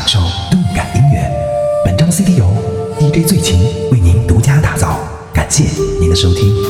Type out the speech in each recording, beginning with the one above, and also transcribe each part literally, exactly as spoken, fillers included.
受动感音乐。本张 C D 由 D J 醉情为您独家打造，感谢您的收听。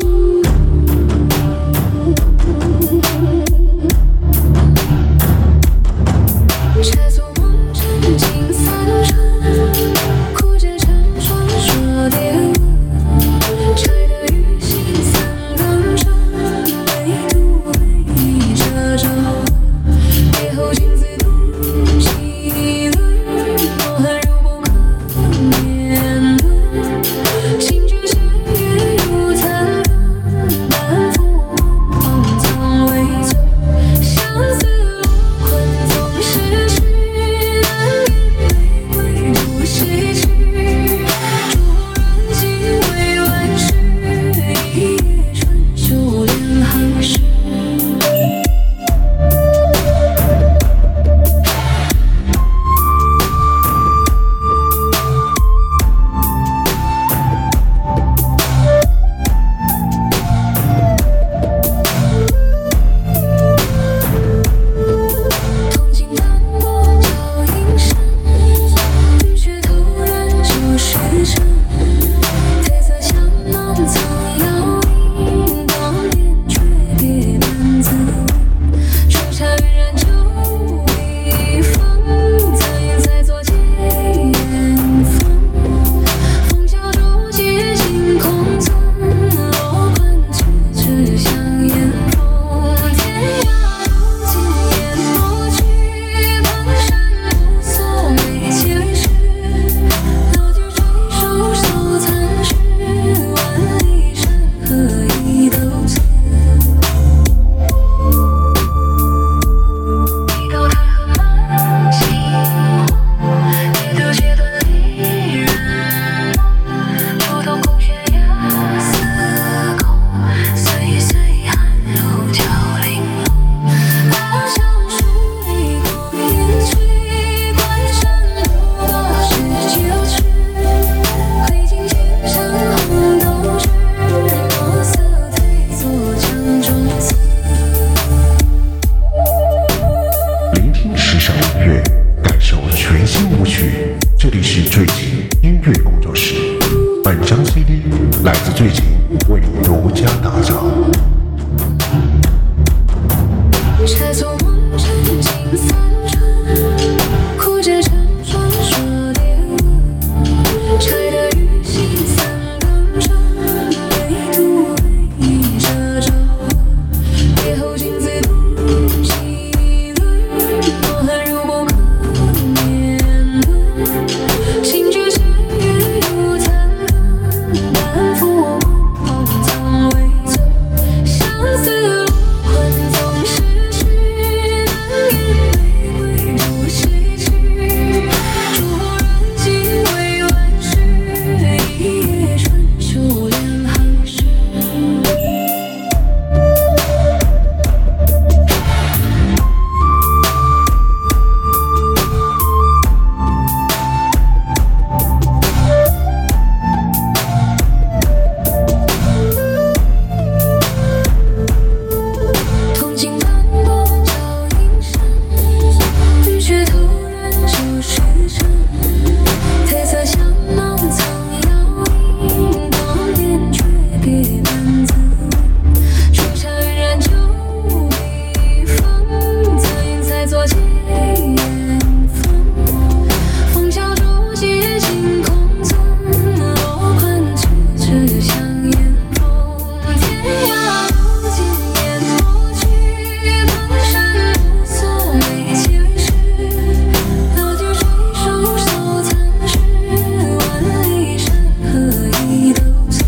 这里是醉情音乐工作室，本张 C D 来自醉情为你独家打造。 车从梦沉浸三春，哭着成双说恋物，拆得雨心三更深，唯独回忆褶皱。别后镜子独骑轮，我恨如不可面对。心之线月有残痕，但负我梦藏未醉。相思路困总是去，难言玫瑰如西去。烛火燃尽未完事，一夜春秋两行诗。铜镜斑驳照阴深，雨却突然就时辰。褪色香囊藏摇影，光点却别难自。树下晕染酒一方，残云才作结烟风。风萧竹节尽空存，落款迟迟向烟风。天涯如今烟墨去，半山无所谓前世。老酒垂手手残诗，万里山河已都此。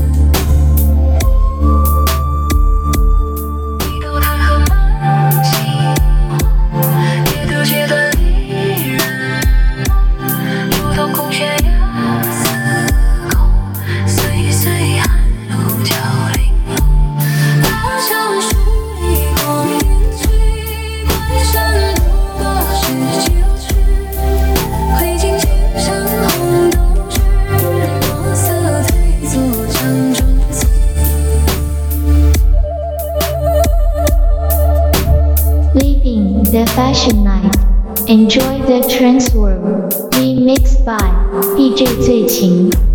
一头太和满心梦，也都切断离人梦。如同空悬崖四空，岁岁寒露交玲珑。大橡树里光阴催，关山路过是旧曲。挥尽千山红豆枝，墨色褪作江中词。 Living the fashion night Enjoy the trance world. Remixed by D J 最晴。